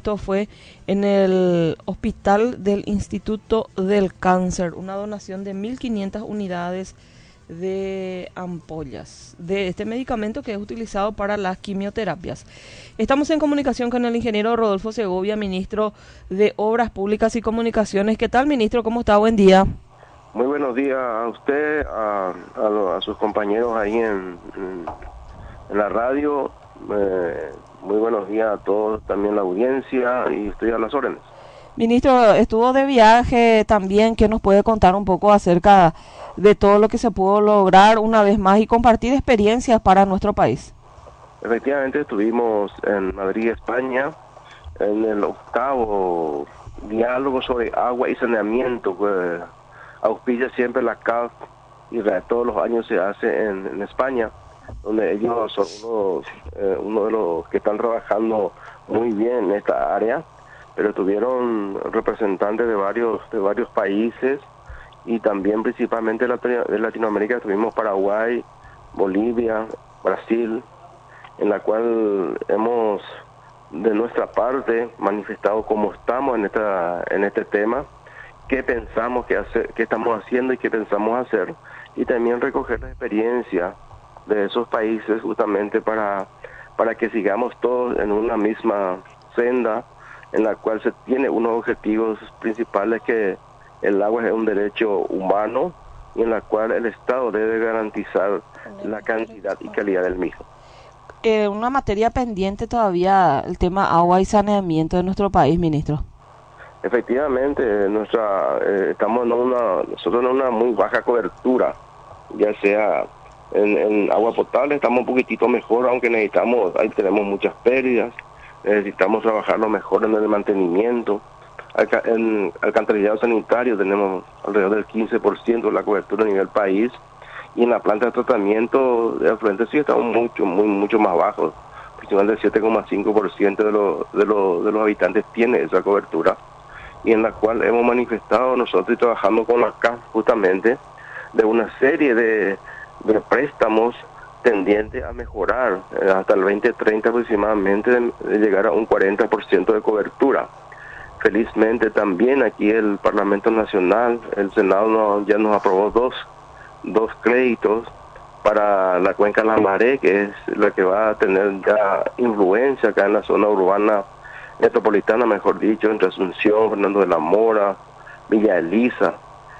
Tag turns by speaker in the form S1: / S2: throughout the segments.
S1: Esto fue en el Hospital del Instituto del Cáncer, una donación de 1.500 unidades de ampollas de este medicamento que es utilizado para las quimioterapias. Estamos en comunicación con el ingeniero Rodolfo Segovia, ministro de Obras Públicas y Comunicaciones. ¿Qué tal, ministro? ¿Cómo está? Buen día.
S2: Muy buenos días a usted, a sus compañeros ahí en la radio. Muy buenos días a todos, también la audiencia, y estoy a las órdenes.
S1: Ministro, estuvo de viaje también. ¿Qué nos puede contar un poco acerca de todo lo que se pudo lograr una vez más y compartir experiencias para nuestro país?
S2: Efectivamente, estuvimos en Madrid, España, en el 8º diálogo sobre agua y saneamiento, que auspicia siempre la CAF y todos los años se hace en España, donde ellos son uno de los que están trabajando muy bien en esta área, pero tuvieron representantes de varios países y también principalmente de Latinoamérica. Tuvimos Paraguay, Bolivia, Brasil, en la cual hemos de nuestra parte manifestado cómo estamos en este tema, qué pensamos qué estamos haciendo y qué pensamos hacer, y también recoger la experiencia de esos países justamente para que sigamos todos en una misma senda, en la cual se tiene unos objetivos principales, que el agua es un derecho humano y en la cual el Estado debe garantizar la cantidad y calidad del mismo.
S1: Una materia pendiente todavía, el tema agua y saneamiento de nuestro país, ministro.
S2: Efectivamente, estamos nosotros en una muy baja cobertura, ya sea en agua potable estamos un poquitito mejor, aunque ahí tenemos muchas pérdidas, necesitamos trabajarlo mejor en el mantenimiento. En alcantarillado sanitario tenemos alrededor del 15% de la cobertura a nivel país, y en la planta de tratamiento de afluentes sí estamos mucho más bajos, aproximadamente el 7,5% de los habitantes tiene esa cobertura, y en la cual hemos manifestado nosotros, trabajando con la CAF justamente, de una serie de préstamos tendientes a mejorar hasta el 2030 aproximadamente, de llegar a un 40% de cobertura. Felizmente también aquí el Parlamento Nacional, el Senado ya nos aprobó dos créditos para la cuenca Lambaré, que es la que va a tener ya influencia acá en la zona urbana metropolitana, mejor dicho, entre Asunción, Fernando de la Mora, Villa Elisa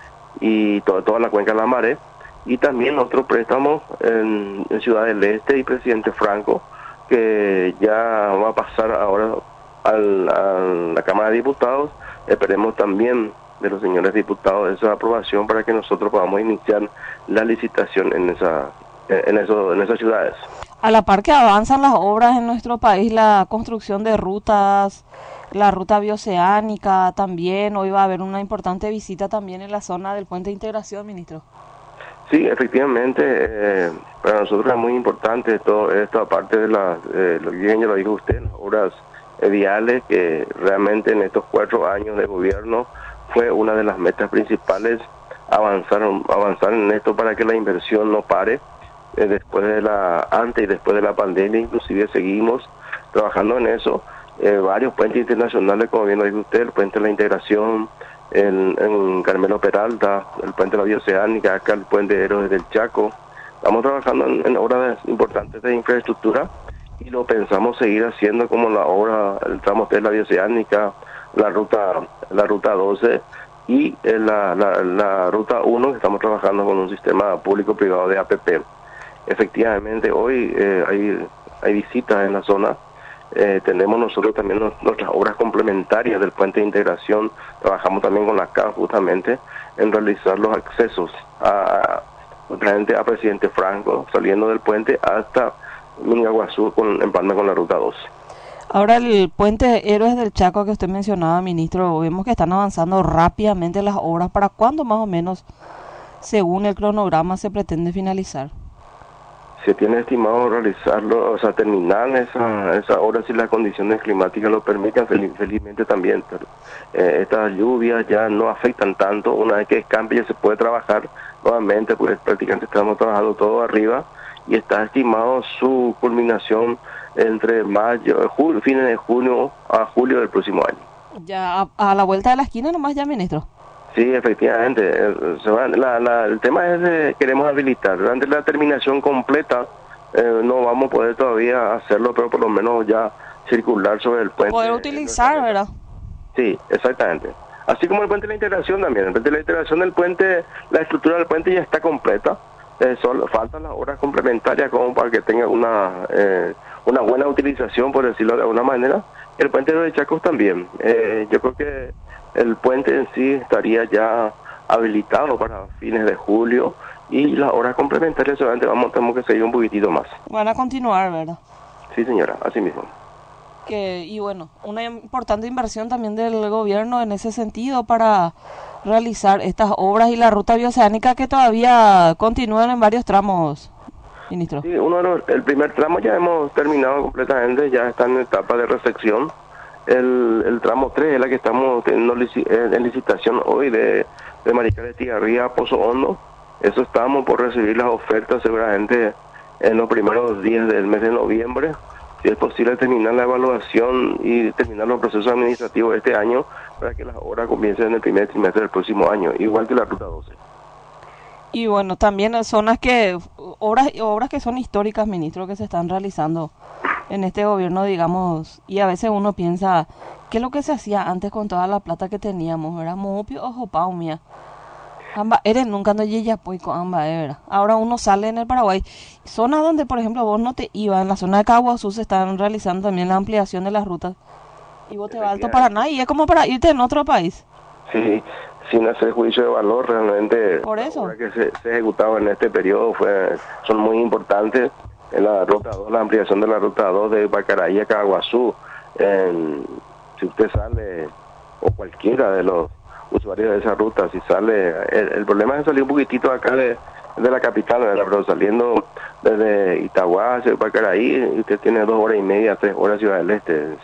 S2: y toda la cuenca Lambaré. Y también otro préstamo en Ciudad del Este y Presidente Franco, que ya va a pasar ahora a la Cámara de Diputados. Esperemos también de los señores diputados esa aprobación para que nosotros podamos iniciar la licitación en esas ciudades.
S1: A la par que avanzan las obras en nuestro país, la construcción de rutas, la ruta bioceánica también, hoy va a haber una importante visita también en la zona del Puente de Integración, ministro.
S2: Sí, efectivamente, para nosotros es muy importante todo esto, aparte de lo bien ya lo dijo usted, las obras viales, que realmente en estos 4 años de gobierno fue una de las metas principales, avanzar en esto para que la inversión no pare. Antes y después de la pandemia, inclusive seguimos trabajando en eso. Varios puentes internacionales, como bien lo dijo usted, el puente de la Integración, en Carmelo Peralta, el puente de la Bioceánica, acá el puente de Héroes del Chaco. Estamos trabajando en obras importantes de infraestructura y lo pensamos seguir haciendo, como el tramo de la Bioceánica, la ruta 12 y la ruta 1, que estamos trabajando con un sistema público-privado de APP. Efectivamente, hoy hay visitas en la zona. Tenemos nosotros también nuestras obras complementarias del puente de integración. Trabajamos también con la CAF justamente en realizar los accesos a Presidente Franco, saliendo del puente hasta Mingaguazú, empalme con la ruta 2.
S1: Ahora, el puente Héroes del Chaco que usted mencionaba, ministro, vemos que están avanzando rápidamente las obras. ¿Para cuándo más o menos, según el cronograma, se pretende finalizar?
S2: Se tiene estimado realizarlo, terminar esa obra si las condiciones climáticas lo permiten, felizmente también. Estas lluvias ya no afectan tanto. Una vez que escampe ya se puede trabajar nuevamente, pues prácticamente estamos trabajando todo arriba, y está estimado su culminación entre mayo, fines de junio a julio del próximo año.
S1: Ya a la vuelta de la esquina nomás ya, ministro.
S2: Sí, efectivamente. El tema es de queremos habilitar. Durante la terminación completa no vamos a poder todavía hacerlo, pero por lo menos ya circular sobre el puente.
S1: Poder utilizar, ¿verdad?
S2: Sí, exactamente. Así como el puente de la integración también. El puente de la integración del puente, la estructura del puente ya está completa. Solo faltan las horas complementarias como para que tenga una buena utilización, por decirlo de alguna manera. El puente de los Chacos también. Yo creo que el puente en sí estaría ya habilitado para fines de julio y las horas complementarias solamente tenemos que seguir un poquitito más.
S1: Van a continuar, ¿verdad?
S2: Sí, señora, así mismo.
S1: Y bueno, una importante inversión también del gobierno en ese sentido para realizar estas obras y la ruta bioceánica que todavía continúan en varios tramos, ministro.
S2: Sí, el primer tramo ya hemos terminado completamente, ya está en etapa de recepción. El tramo 3 es la que estamos teniendo en licitación hoy de Maricales Tigarría a Pozo Hondo. Eso estamos por recibir las ofertas seguramente en los primeros días del mes de noviembre. Si es posible terminar la evaluación y terminar los procesos administrativos de este año para que las obras comiencen en el primer trimestre del próximo año, igual que la Ruta 12.
S1: Y bueno, también obras que son históricas, ministro, que se están realizando en este gobierno, digamos, y a veces uno piensa, ¿qué es lo que se hacía antes con toda la plata que teníamos? Era mopio o paumia. Eres nunca no llega poico era. Ahora uno sale en el Paraguay, zona donde por ejemplo vos no te ibas, en la zona de Caguazú se están realizando también la ampliación de las rutas y vos te vas a Alto Paraná y es como para irte en otro país.
S2: Sí, sin hacer juicio de valor, realmente
S1: por eso
S2: las obras que se ejecutaban en este periodo son muy importantes. En la ruta 2, la ampliación de la ruta 2 de Pacaraí a Caguazú, si usted sale o cualquiera de los usuarios de esa ruta, si sale, el problema es salir un poquitito acá de la capital, ¿verdad? Pero saliendo desde Itagua hacia Pacaraí, usted tiene 2 horas y media, 3 horas Ciudad del Este,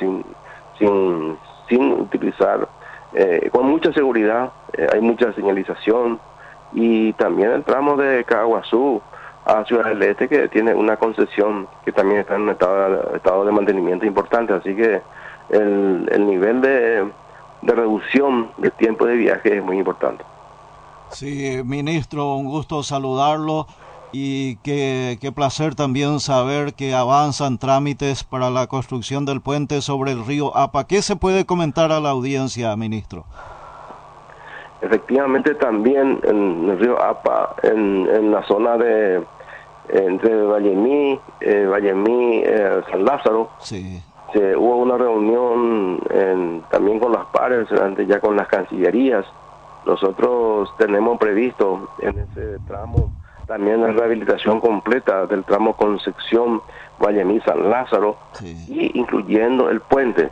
S2: sin utilizar, con mucha seguridad, hay mucha señalización, y también el tramo de Caguazú a Ciudad del Este, que tiene una concesión que también está en un estado de mantenimiento importante, así que el nivel de reducción del tiempo de viaje es muy importante.
S3: Sí, ministro, un gusto saludarlo y qué placer también saber que avanzan trámites para la construcción del puente sobre el río Apa. ¿Qué se puede comentar a la audiencia, ministro?
S2: Efectivamente, también en el río Apa, en la zona entre Vallemí, San Lázaro,
S3: sí.
S2: Hubo una reunión también con las pares, ya con las cancillerías. Nosotros tenemos previsto en ese tramo también la rehabilitación completa del tramo Concepción, Vallemí, San Lázaro, sí, y incluyendo el puente.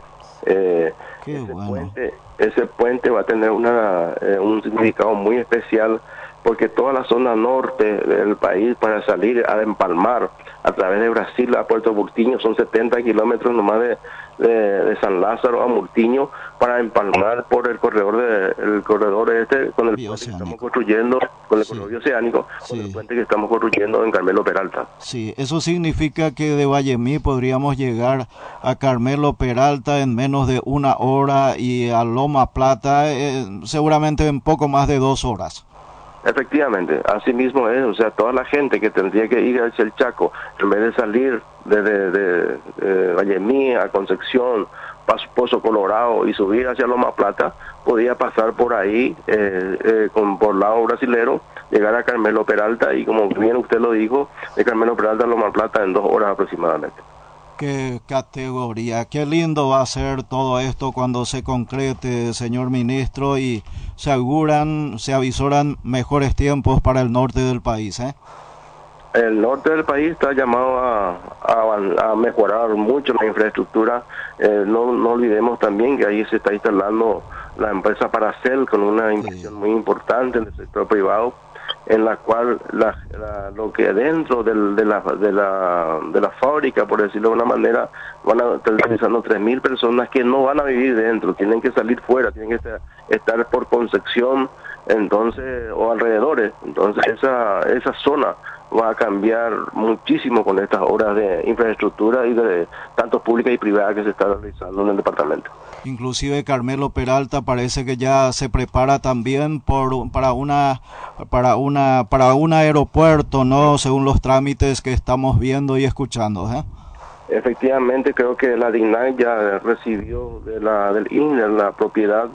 S2: Ese puente va a tener un significado muy especial, porque toda la zona norte del país, para salir a empalmar a través de Brasil a Puerto Murtiño, son 70 kilómetros nomás de San Lázaro a Murtiño, para empalmar por el corredor este, con el puente que estamos construyendo, con el corredor bioceánico, con el puente que estamos construyendo en Carmelo Peralta.
S3: Sí, eso significa que de Vallemí podríamos llegar a Carmelo Peralta en menos de 1 hora y a Loma Plata seguramente en poco más de 2 horas.
S2: Efectivamente, así mismo es, o sea, toda la gente que tendría que ir hacia el Chaco, en vez de salir de Vallemí a Concepción, Pozo Colorado y subir hacia Loma Plata, podía pasar por ahí, por lado brasilero, llegar a Carmelo Peralta, y como bien usted lo dijo, de Carmelo Peralta a Loma Plata en 2 horas aproximadamente.
S3: Qué categoría, qué lindo va a ser todo esto cuando se concrete, señor ministro, y se avisoran mejores tiempos para el norte del país, ¿eh?
S2: El norte del país está llamado a mejorar mucho la infraestructura. No olvidemos también que ahí se está instalando la empresa Paracel con una inversión muy importante en el sector privado, en la cual lo que dentro de la fábrica, por decirlo de una manera, van a estar utilizando 3.000 personas que no van a vivir dentro, tienen que salir fuera, tienen que estar por Concepción, entonces, o alrededores. Entonces esa zona va a cambiar muchísimo con estas obras de infraestructura y de tanto pública y privada que se está realizando en el departamento.
S3: Inclusive Carmelo Peralta parece que ya se prepara también para un aeropuerto, ¿no? Según los trámites que estamos viendo y escuchando, ¿eh?
S2: Efectivamente, creo que la DINAC ya recibió del INE la propiedad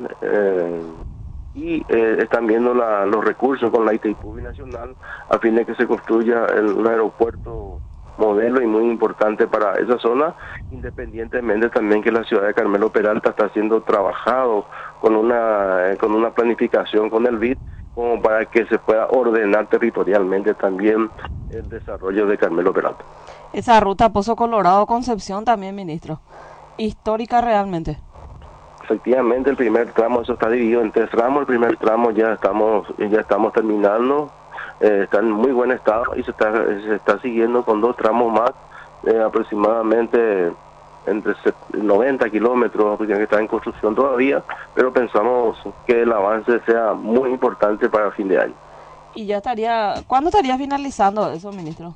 S2: y están viendo los recursos con la ITIPUB nacional a fin de que se construya un aeropuerto modelo y muy importante para esa zona, independientemente también que la ciudad de Carmelo Peralta está siendo trabajado con una planificación con el BID como para que se pueda ordenar territorialmente también el desarrollo de Carmelo Peralta.
S1: Esa ruta Pozo Colorado-Concepción también, ministro, histórica realmente.
S2: Efectivamente, el primer tramo, eso está dividido en 3 tramos. El primer tramo ya estamos terminando, está en muy buen estado y se está siguiendo con 2 tramos más, aproximadamente entre 90 kilómetros, que está en construcción todavía, pero pensamos que el avance sea muy importante para fin de año.
S1: ¿Y ya cuándo estaría finalizando eso, ministro?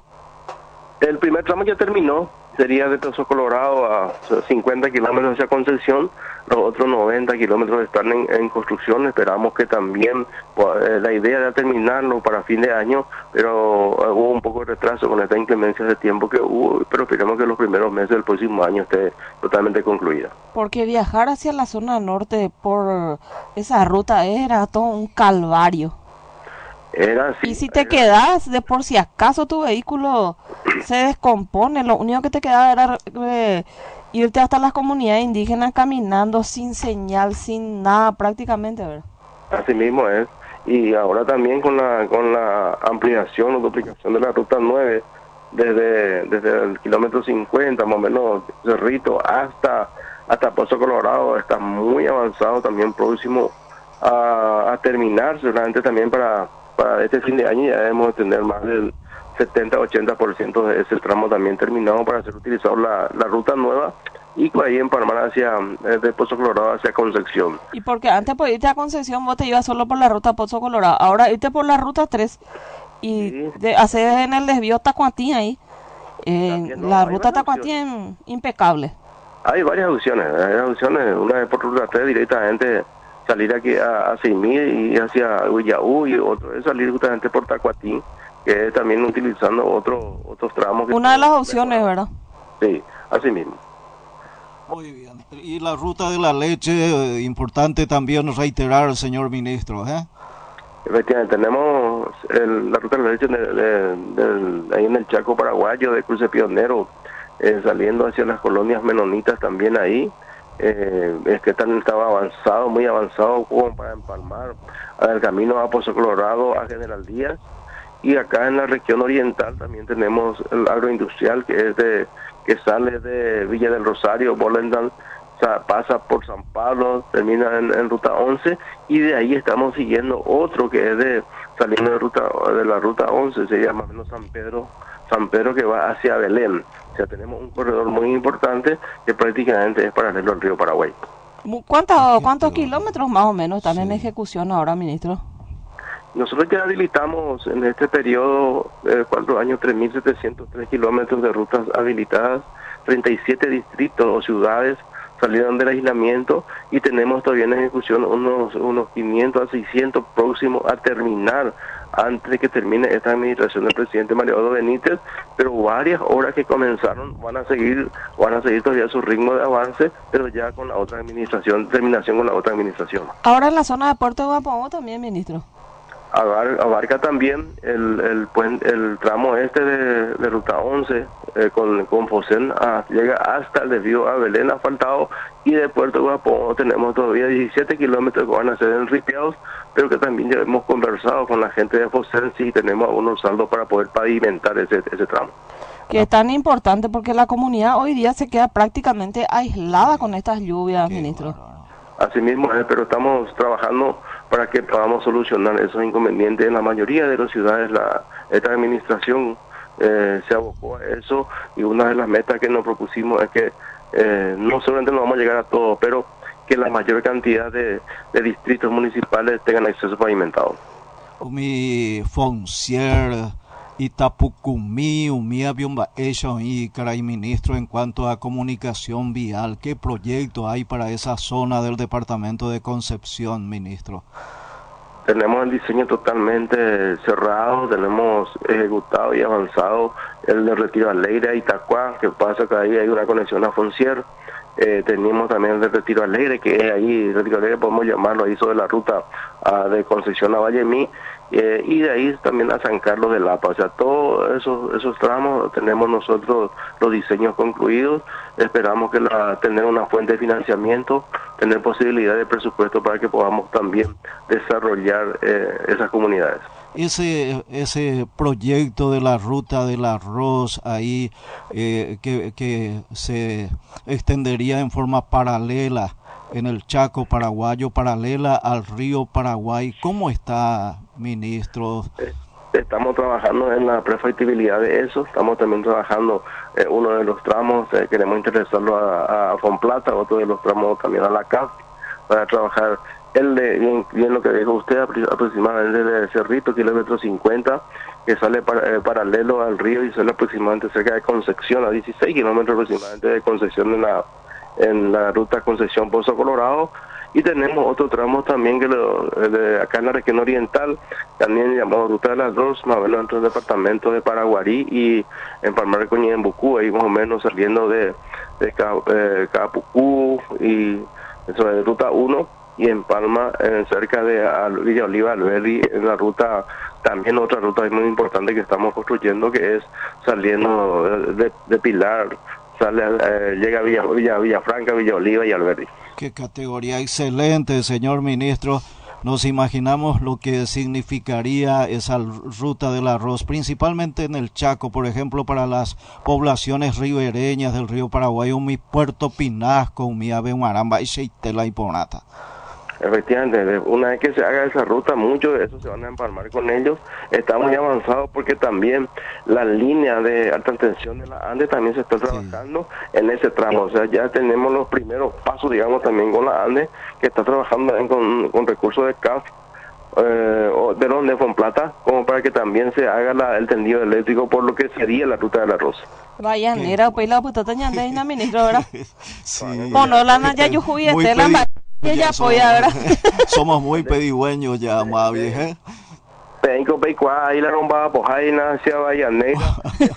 S2: El primer tramo ya terminó, sería de Pozo Colorado a 50 kilómetros hacia Concepción, los otros 90 kilómetros están en construcción. Esperamos que también, la idea era terminarlo para fin de año, pero hubo un poco de retraso con esta inclemencia de tiempo que hubo, pero esperemos que los primeros meses del próximo año esté totalmente concluida.
S1: Porque viajar hacia la zona norte por esa ruta era todo un calvario.
S2: Era así.
S1: Y si te quedas, de por si acaso tu vehículo se descompone, lo único que te quedaba era irte hasta las comunidades indígenas caminando sin señal, sin nada prácticamente, ¿verdad?
S2: Así mismo es. Y ahora también con la ampliación o duplicación de la ruta 9, desde el kilómetro 50, más o menos, Cerrito, hasta Pozo Colorado, está muy avanzado, también próximo a terminar, seguramente también para este fin de año ya debemos tener más del 70-80% de ese tramo también terminado para ser utilizado la ruta nueva y ahí empalmar de Pozo Colorado hacia Concepción.
S1: Y porque antes por irte a Concepción vos te ibas solo por la ruta Pozo Colorado, ahora irte por la ruta 3 y sí, hacer en el desvío Tacuatí ahí, la ruta Tacuatí es impecable.
S2: Hay varias opciones, una es por ruta 3 directamente salir aquí a 6.000 y hacia Huillaú, y otro es salir justamente por Tacuatí, que es también utilizando otros tramos.
S1: Una de las opciones, ¿verdad?
S2: Sí, así mismo.
S3: Muy bien. Y la ruta de la leche, importante también reiterar, señor ministro, ¿eh?
S2: Efectivamente, tenemos la ruta de la leche ahí en el Chaco paraguayo, de Cruce Pionero, saliendo hacia las colonias menonitas también ahí. Es que estaba avanzado, muy avanzado, como para empalmar al camino a Pozo Colorado, a General Díaz. Y acá en la región oriental también tenemos el agroindustrial, que sale de Villa del Rosario, Volendam, pasa por San Pablo, termina en ruta 11, y de ahí estamos siguiendo otro que es saliendo de la ruta 11, se llama menos San Pedro, que va hacia Belén. O sea, tenemos un corredor muy importante que prácticamente es paralelo al río Paraguay.
S1: ¿Cuántos kilómetros más o menos están en ejecución ahora, ministro?
S2: Nosotros ya habilitamos en este periodo de 4 años 3.703 kilómetros de rutas habilitadas, 37 distritos o ciudades salieron del aislamiento y tenemos todavía en ejecución unos 500 a 600 próximos a terminar antes de que termine esta administración del presidente Mariano Benítez, pero varias obras que comenzaron van a seguir todavía su ritmo de avance, pero ya con la otra administración, terminación con la otra administración.
S1: Ahora en la zona de Puerto de Guapomo también, ministro.
S2: Abarca también el tramo de ruta 11 con Fosén, llega hasta el desvío a Belén asfaltado, y de Puerto Guapomo tenemos todavía 17 kilómetros que van a ser enripiados, pero que también ya hemos conversado con la gente de Fosén si tenemos algunos saldos para poder pavimentar ese tramo.
S1: Que es tan importante porque la comunidad hoy día se queda prácticamente aislada con estas lluvias, ministro.
S2: Así mismo es, pero estamos trabajando para que podamos solucionar esos inconvenientes. En la mayoría de las ciudades esta administración se abocó a eso, y una de las metas que nos propusimos es que no solamente no vamos a llegar a todos, pero que la mayor cantidad de distritos municipales tengan acceso pavimentado.
S3: Mi foncier Itapucumí, Umía Biomba y Caray Ministro, en cuanto a comunicación vial, ¿qué proyecto hay para esa zona del departamento de Concepción, ministro?
S2: Tenemos el diseño totalmente cerrado, tenemos ejecutado y avanzado el de Retiro Alegre a Itacuá, que pasa que ahí hay una conexión a Foncier. Tenemos también el de Retiro Alegre, que es ahí, Retiro Alegre podemos llamarlo ahí sobre la ruta de Concepción a Vallemí, y de ahí también a San Carlos de Lapa. O sea, todos esos tramos tenemos nosotros los diseños concluidos. Esperamos que tener una fuente de financiamiento, tener posibilidad de presupuesto para que podamos también desarrollar esas comunidades.
S3: Ese proyecto de la ruta del arroz ahí que se extendería en forma paralela en el Chaco paraguayo, paralela al río Paraguay, ¿cómo está, ministro?
S2: Estamos trabajando en la prefactibilidad de eso, estamos también trabajando uno de los tramos, queremos interesarlo a Fonplata, otro de los tramos también a la CAF, para trabajar bien lo que dijo usted, aproximadamente de Cerrito, kilómetro 50, que sale paralelo al río y sale aproximadamente cerca de Concepción, a 16 kilómetros aproximadamente de Concepción en la ruta Concepción Pozo Colorado. Y tenemos otro tramo también que de acá en la región oriental, también llamado Ruta del Arroz, más o menos entre el departamento de Paraguarí y en Palmar de Coñé, en Bucú, ahí más o menos saliendo de Capucú y eso de Ruta 1, y en Palma, cerca de Villa Oliva, Alberdi, en la ruta, también otra ruta muy importante que estamos construyendo, que es saliendo de Pilar, llega a Villafranca, Villa Oliva y Alberdi.
S3: Qué categoría excelente, señor ministro. Nos imaginamos lo que significaría esa ruta del arroz, principalmente en el Chaco, por ejemplo, para las poblaciones ribereñas del río Paraguay, mi Puerto Pinasco, mi Ave Maramba y Sheitela y Ponata.
S2: Efectivamente, una vez que se haga esa ruta, muchos de esos se van a empalmar con ellos. Estamos ya avanzados porque también la línea de alta tensión de la ANDE también se está trabajando en ese tramo. O sea, ya tenemos los primeros pasos, digamos, también con la ANDE, que está trabajando con recursos de CAF, de Fonplata, como para que también se haga el tendido eléctrico por lo que sería la ruta del arroz.
S1: Vaya, nera, pues la puta tañanda es la ministra, ¿verdad?
S3: Sí.
S1: Bueno, la Naya yo jugué la ella apoya, ¿verdad?
S3: Somos muy pedigüeños ya, más vieja.
S2: Penco, Peicuá, ahí la rombaba, Pojaina, hacia Bahía Negra.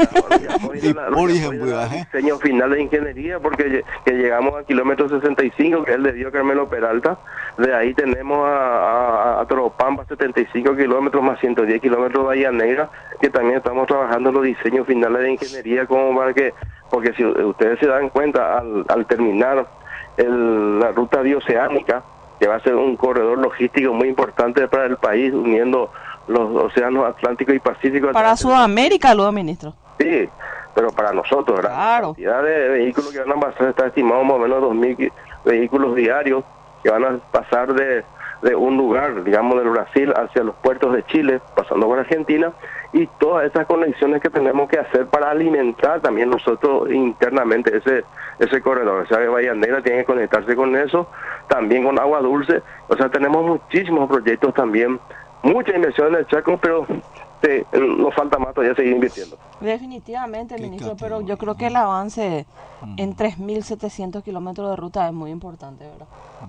S3: Por ejemplo,
S2: diseño final de ingeniería, porque que llegamos a kilómetro 65, que es el de Dio Carmelo Peralta. De ahí tenemos a Toropampa, 75 kilómetros más 110 kilómetros de Bahía Negra, que también estamos trabajando en los diseños finales de ingeniería, como para que, porque si ustedes se dan cuenta, al terminar la ruta bioceánica, que va a ser un corredor logístico muy importante para el país, uniendo los océanos Atlántico y Pacífico.
S1: Para Sudamérica, luego, ministro.
S2: Sí, pero para nosotros, ¿verdad?
S1: Claro.
S2: La cantidad de vehículos que van a pasar está estimado más o menos 2.000 vehículos diarios que van a pasar de un lugar, digamos, del Brasil hacia los puertos de Chile, pasando por Argentina, y todas esas conexiones que tenemos que hacer para alimentar también nosotros internamente ese corredor. O sea, que Bahía Negra tiene que conectarse con eso, también con agua dulce. O sea, tenemos muchísimos proyectos también, mucha inversión en el Chaco, pero nos falta más todavía seguir invirtiendo.
S1: Definitivamente, ministro, pero yo creo que el avance en 3.700 kilómetros de ruta es muy importante, ¿verdad?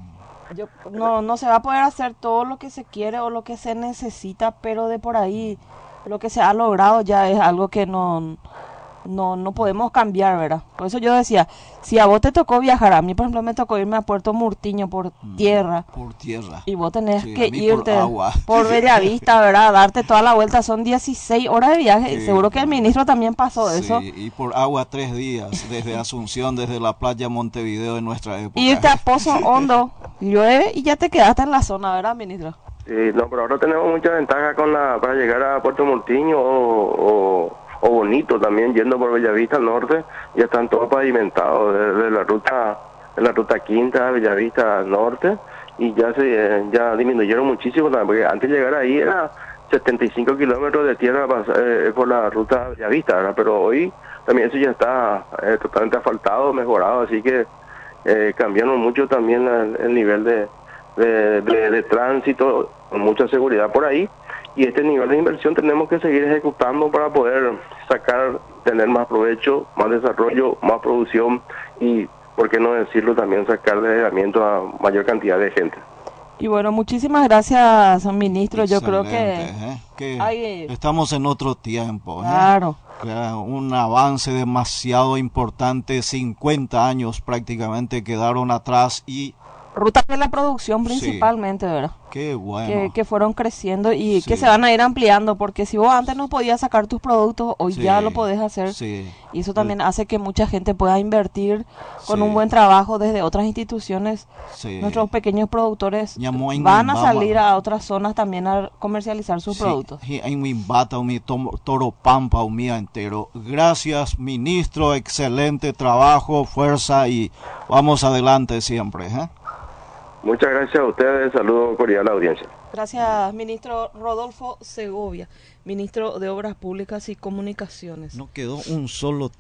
S1: No se va a poder hacer todo lo que se quiere o lo que se necesita, pero de por ahí lo que se ha logrado ya es algo que no podemos cambiar, ¿verdad? Por eso yo decía, si a vos te tocó viajar, a mí por ejemplo me tocó irme a Puerto Murtiño por tierra.
S3: Por tierra.
S1: Y vos tenés
S3: sí,
S1: que irte
S3: por
S1: Bellavista, ¿verdad? Darte toda la vuelta, son 16 horas de viaje.
S3: Sí,
S1: seguro que el ministro también pasó de eso.
S3: Y por agua 3 días, desde Asunción, desde la playa Montevideo en nuestra época.
S1: Irte a Pozo Hondo, llueve y ya te quedaste en la zona, ¿verdad, ministro?
S2: Sí, no, pero ahora tenemos mucha ventaja para llegar a Puerto Murtiño o Bonito también, yendo por Bellavista al norte, ya están todos pavimentados, desde la ruta quinta a Bellavista al norte, y ya disminuyeron muchísimo también, porque antes de llegar ahí era 75 kilómetros de tierra por la ruta Bellavista, ¿verdad? Pero hoy también eso ya está totalmente asfaltado, mejorado, así que cambiaron mucho también el nivel de tránsito, con mucha seguridad por ahí, y este nivel de inversión tenemos que seguir ejecutando para poder tener más provecho, más desarrollo, más producción y, por qué no decirlo, también sacar de aislamiento a mayor cantidad de gente.
S1: Y bueno, muchísimas gracias, ministro.
S3: Excelente,
S1: Yo creo que
S3: estamos en otro tiempo.
S1: Claro.
S3: Un avance demasiado importante, 50 años prácticamente quedaron atrás y...
S1: Rutas de la producción principalmente,
S3: sí,
S1: ¿verdad?
S3: Qué bueno.
S1: Que fueron creciendo y
S3: sí,
S1: que se van a ir ampliando, porque si vos antes no podías sacar tus productos, hoy
S3: sí,
S1: ya lo podés hacer.
S3: Sí.
S1: Y eso también hace que mucha gente pueda invertir con un buen trabajo desde otras instituciones.
S3: Sí.
S1: Nuestros pequeños productores van a salir a otras zonas también a comercializar sus productos.
S3: Gracias, ministro, excelente trabajo, fuerza y vamos adelante siempre.
S2: Muchas gracias a ustedes, saludo cordial a la audiencia.
S1: Gracias, ministro Rodolfo Segovia, ministro de Obras Públicas y Comunicaciones.
S3: No quedó un solo